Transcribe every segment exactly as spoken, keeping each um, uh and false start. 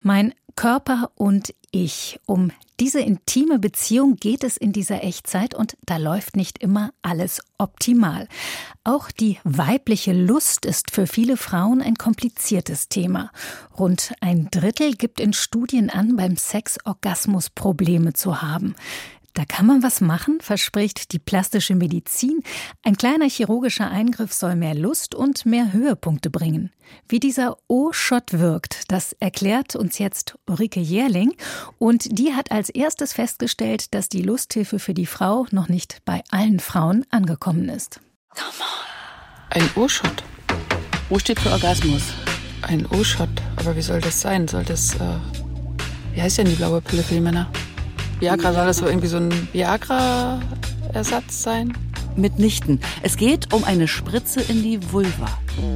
Mein Körper und ich. Um diese intime Beziehung geht es in dieser Echtzeit und da läuft nicht immer alles optimal. Auch die weibliche Lust ist für viele Frauen ein kompliziertes Thema. Rund ein Drittel gibt in Studien an, beim Sex Orgasmusprobleme zu haben. Da kann man was machen, verspricht die plastische Medizin. Ein kleiner chirurgischer Eingriff soll mehr Lust und mehr Höhepunkte bringen. Wie dieser O-Shot wirkt, das erklärt uns jetzt Ulrike Jährling. Und die hat als erstes festgestellt, dass die Lusthilfe für die Frau noch nicht bei allen Frauen angekommen ist. Ein O-Shot. O steht für Orgasmus. Ein O-Shot. Aber wie soll das sein? Soll das, äh, wie heißt denn die blaue Pille für die Männer? Viagra, soll das so irgendwie so ein Viagra-Ersatz sein? Mitnichten. Es geht um eine Spritze in die Vulva.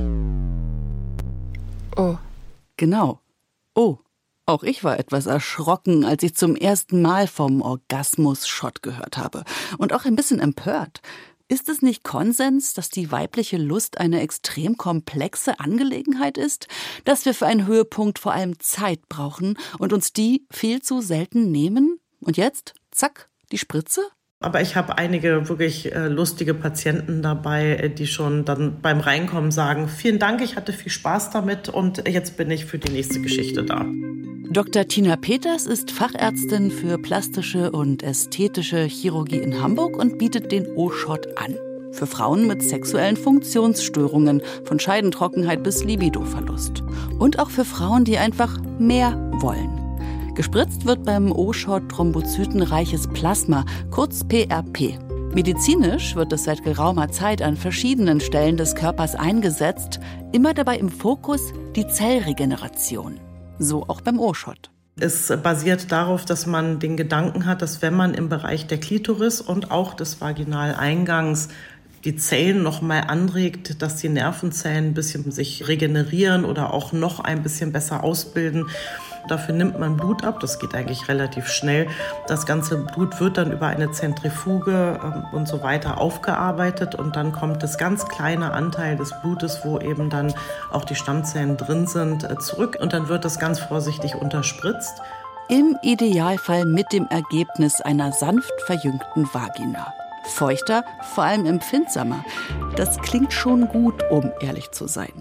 Oh. Genau. Oh. Auch ich war etwas erschrocken, als ich zum ersten Mal vom Orgasmus-Shot gehört habe. Und auch ein bisschen empört. Ist es nicht Konsens, dass die weibliche Lust eine extrem komplexe Angelegenheit ist? Dass wir für einen Höhepunkt vor allem Zeit brauchen und uns die viel zu selten nehmen? Und jetzt, zack, die Spritze? Aber ich habe einige wirklich äh, lustige Patienten dabei, äh, die schon dann beim Reinkommen sagen, vielen Dank, ich hatte viel Spaß damit und jetzt bin ich für die nächste Geschichte da. Doktor Tina Peters ist Fachärztin für plastische und ästhetische Chirurgie in Hamburg und bietet den O-Shot an. Für Frauen mit sexuellen Funktionsstörungen, von Scheidentrockenheit bis Libidoverlust. Und auch für Frauen, die einfach mehr wollen. Gespritzt wird beim O-Shot thrombozytenreiches Plasma, kurz P R P. Medizinisch wird es seit geraumer Zeit an verschiedenen Stellen des Körpers eingesetzt, immer dabei im Fokus die Zellregeneration. So auch beim O-Shot. Es basiert darauf, dass man den Gedanken hat, dass wenn man im Bereich der Klitoris und auch des Vaginaleingangs die Zellen noch mal anregt, dass die Nervenzellen ein bisschen sich regenerieren oder auch noch ein bisschen besser ausbilden. Dafür nimmt man Blut ab, das geht eigentlich relativ schnell. Das ganze Blut wird dann über eine Zentrifuge ähm, und so weiter aufgearbeitet und dann kommt das ganz kleine Anteil des Blutes, wo eben dann auch die Stammzellen drin sind, äh, zurück und dann wird das ganz vorsichtig unterspritzt. Im Idealfall mit dem Ergebnis einer sanft verjüngten Vagina. Feuchter, vor allem empfindsamer. Das klingt schon gut, um ehrlich zu sein.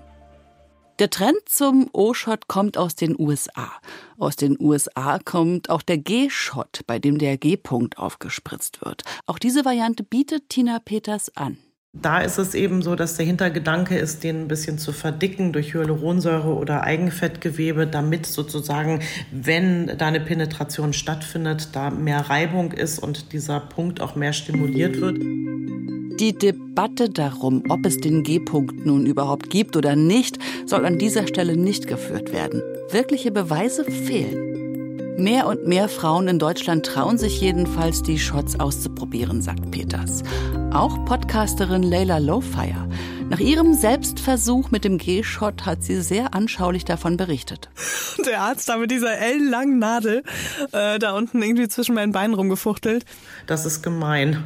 Der Trend zum O-Shot kommt aus den U S A. Aus den U S A kommt auch der G-Shot, bei dem der G-Punkt aufgespritzt wird. Auch diese Variante bietet Tina Peters an. Da ist es eben so, dass der Hintergedanke ist, den ein bisschen zu verdicken durch Hyaluronsäure oder Eigenfettgewebe, damit sozusagen, wenn da eine Penetration stattfindet, da mehr Reibung ist und dieser Punkt auch mehr stimuliert wird. Die Debatte darum, ob es den G-Punkt nun überhaupt gibt oder nicht, soll an dieser Stelle nicht geführt werden. Wirkliche Beweise fehlen. Mehr und mehr Frauen in Deutschland trauen sich jedenfalls, die Shots auszuprobieren, sagt Peters. Auch Podcasterin Layla Lowfire. Nach ihrem Selbstversuch mit dem G-Shot hat sie sehr anschaulich davon berichtet. Der Arzt da mit dieser ellenlangen Nadel äh, da unten irgendwie zwischen meinen Beinen rumgefuchtelt. Das ist gemein.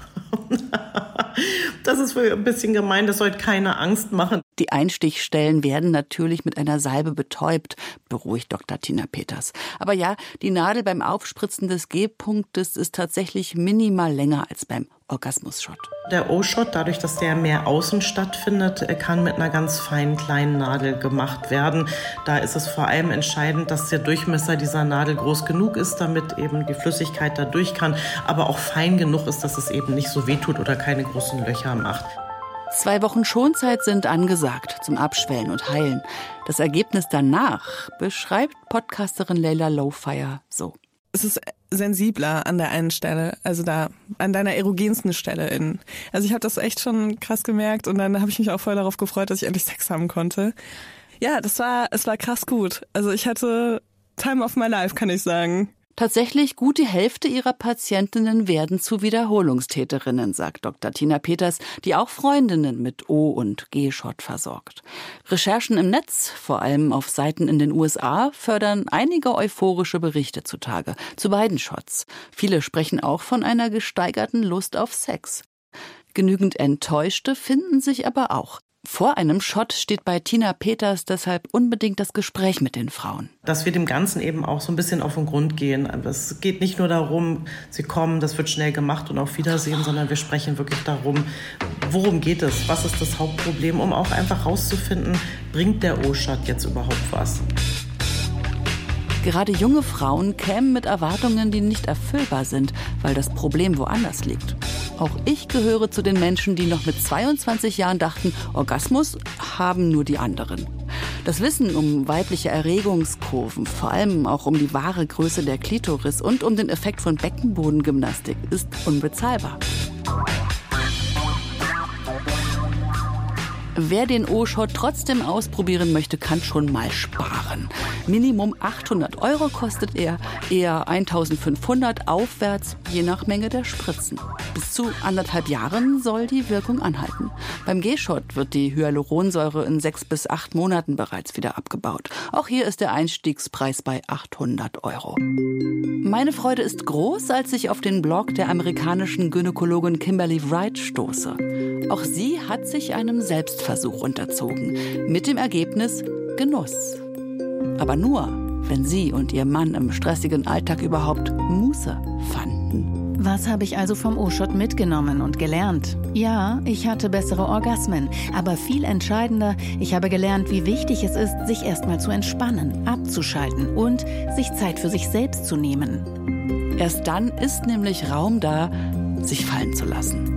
Das ist ein bisschen gemein, das sollte keine Angst machen. Die Einstichstellen werden natürlich mit einer Salbe betäubt, beruhigt Doktor Tina Peters. Aber ja, die Nadel beim Aufspritzen des G-Punktes ist tatsächlich minimal länger als beim Orgasmus-Shot. Der O-Shot, dadurch, dass der mehr außen stattfindet, kann mit einer ganz feinen kleinen Nadel gemacht werden. Da ist es vor allem entscheidend, dass der Durchmesser dieser Nadel groß genug ist, damit eben die Flüssigkeit da durch kann, aber auch fein genug ist, dass es eben nicht so wehtut oder keine großen Löcher macht. Zwei Wochen Schonzeit sind angesagt zum Abschwellen und Heilen. Das Ergebnis danach beschreibt Podcasterin Layla Lowfire so. Es ist sensibler an der einen Stelle, also da an deiner erogensten Stelle innen. Also ich habe das echt schon krass gemerkt und dann habe ich mich auch voll darauf gefreut, dass ich endlich Sex haben konnte. Ja, das war, es war krass gut. Also ich hatte Time of my life, kann ich sagen. Tatsächlich gut die Hälfte ihrer Patientinnen werden zu Wiederholungstäterinnen, sagt Doktor Tina Peters, die auch Freundinnen mit O- und G-Shot versorgt. Recherchen im Netz, vor allem auf Seiten in den U S A, fördern einige euphorische Berichte zutage zu beiden Shots. Viele sprechen auch von einer gesteigerten Lust auf Sex. Genügend Enttäuschte finden sich aber auch. Vor einem Shot steht bei Tina Peters deshalb unbedingt das Gespräch mit den Frauen. Dass wir dem Ganzen eben auch so ein bisschen auf den Grund gehen. Es geht nicht nur darum, sie kommen, das wird schnell gemacht und auf Wiedersehen, sondern wir sprechen wirklich darum, worum geht es, was ist das Hauptproblem, um auch einfach rauszufinden, bringt der O-Shot jetzt überhaupt was? Gerade junge Frauen kämen mit Erwartungen, die nicht erfüllbar sind, weil das Problem woanders liegt. Auch ich gehöre zu den Menschen, die noch mit zweiundzwanzig Jahren dachten, Orgasmus haben nur die anderen. Das Wissen um weibliche Erregungskurven, vor allem auch um die wahre Größe der Klitoris und um den Effekt von Beckenbodengymnastik, ist unbezahlbar. Wer den O-Shot trotzdem ausprobieren möchte, kann schon mal sparen. Minimum achthundert Euro kostet er, eher eintausendfünfhundert aufwärts, je nach Menge der Spritzen. Bis zu anderthalb Jahren soll die Wirkung anhalten. Beim G-Shot wird die Hyaluronsäure in sechs bis acht Monaten bereits wieder abgebaut. Auch hier ist der Einstiegspreis bei achthundert Euro. Meine Freude ist groß, als ich auf den Blog der amerikanischen Gynäkologin Kimberly Wright stoße. Auch sie hat sich einem Selbstversuch unterzogen. Mit dem Ergebnis Genuss. Aber nur, wenn sie und ihr Mann im stressigen Alltag überhaupt Muße fanden. Was habe ich also vom O-Shot mitgenommen und gelernt? Ja, ich hatte bessere Orgasmen. Aber viel entscheidender, ich habe gelernt, wie wichtig es ist, sich erstmal zu entspannen, abzuschalten und sich Zeit für sich selbst zu nehmen. Erst dann ist nämlich Raum da, sich fallen zu lassen.